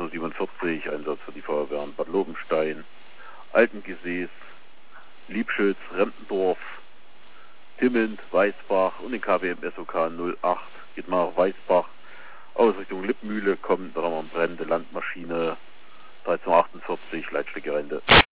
1047, Einsatz für die Feuerwehren Bad Lobenstein, Altengesäß, Liebschütz, Rempendorf, Timmend, Weißbach und den KWM SOK 08. Geht mal nach Weißbach, aus Richtung Lippmühle kommt, da haben wir eine brennende Landmaschine, 1348, Leitstrecke Rente.